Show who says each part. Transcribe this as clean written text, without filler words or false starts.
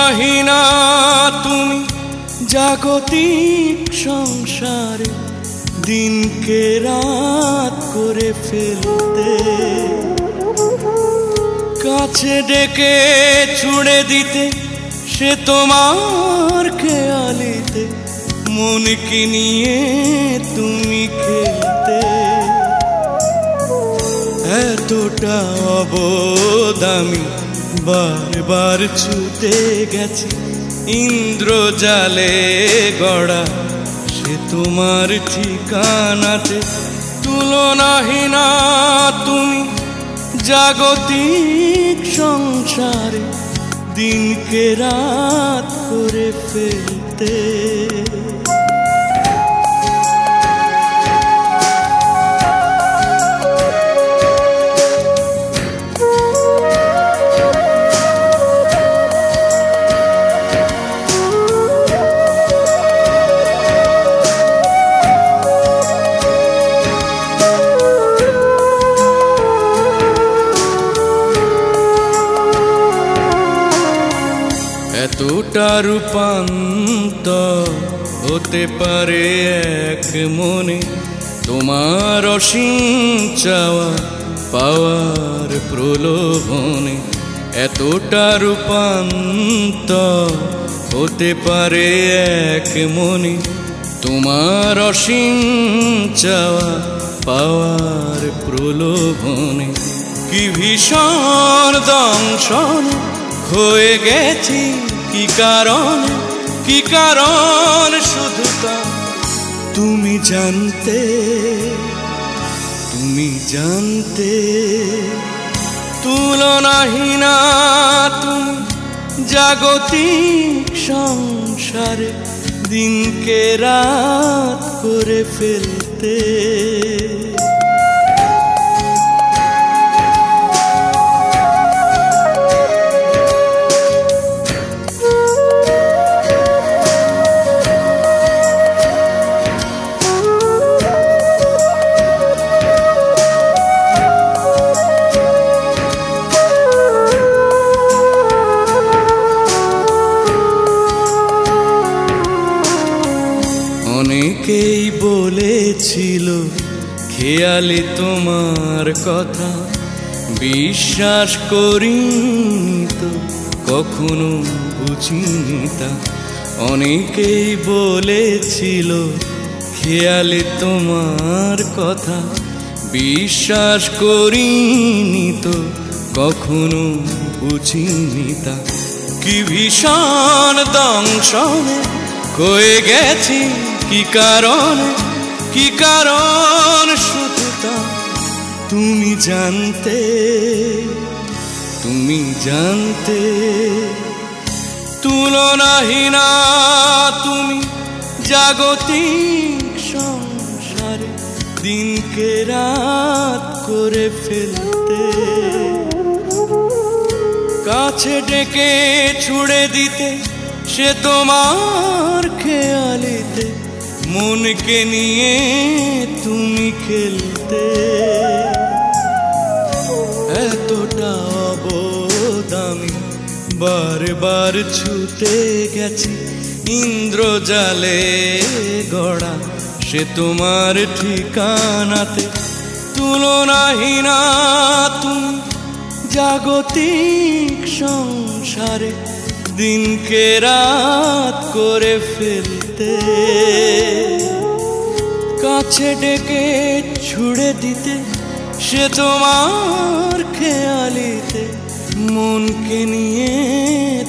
Speaker 1: নাহি না তুমি জাগতিক সংসারে দিনকে রাত করে ফেলতে, কাছে ডেকে ছুড়ে দিতে সে তোমার খেয়ালিতে, মনকে নিয়ে তুমি খেলতে। এতটা অবোধ আমি বারবার ছুটে গেছি, ইন্দ্রজালে গড়া সে তোমার ঠিকানাতে। তুলনাহীন তুমি জাগতিক সংসারে দিনকে রাত করে ফেলতে। এতটা রূপান্তর হতে পারে এক মনে, তোমার অসীম চাওয়া পাওয়ার প্রলোভনে। এতটা রূপান্তর হতে পারে এক মনে, তোমার অসীম চাওয়া পাওয়ার প্রলোভনে। কি ভীষণ দংশন হয়ে গেছি, কি কারণ, কি কারণ শুধু তা তুমি জানতে, তুমি জানতে। তুলনাহীন তুমি জাগতিক সংসারে দিনকে রাত করে ফেলতে। অনেকেই বলেছিল খেয়ালি তোমার কথা, বিশ্বাস করিনি তো কখনো বুঝিনি তা। অনেকেই বলেছিল খেয়ালি তোমার কথা, বিশ্বাস করিনি তো কখনো বুঝিনি তা। কি ভীষণ দংশনে হয়ে গেছি, কি কারণ, কি কারণ শুধু তা তুমি জানতে, তুমি জানতে। তুলনাহীন তুমি জাগতিক সংসারে দিনকে রাত করে ফেলতে, কাছে ডেকে ছুড়ে দিতে সে তোমার খেয়ালিতে, মনকে নিয়ে তুমি খেলতে। এতটা অবোধ আমি বারবার ছুটে গেছি, ইন্দ্রজালে গড়া সে তোমার ঠিকানাতে। তুলনাহীন তুমি জাগতিক সংসারে দিনকে রাত করে ফেলতে, কাছে ডেকে ছুড়ে দিতে সে তোমার খেয়ালিতে, মনকে নিয়ে